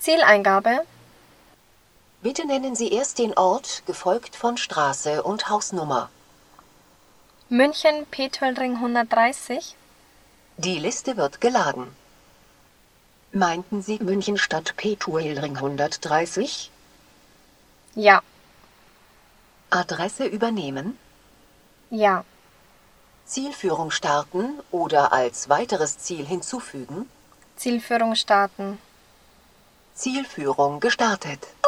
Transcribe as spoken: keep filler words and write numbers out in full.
Zieleingabe. Bitte nennen Sie erst den Ort, gefolgt von Straße und Hausnummer. München, Petuelring hundertdreißig. Die Liste wird geladen. Meinten Sie München Stadt Petuelring hundertdreißig? Ja. Adresse übernehmen? Ja. Zielführung starten oder als weiteres Ziel hinzufügen? Zielführung starten. Zielführung gestartet.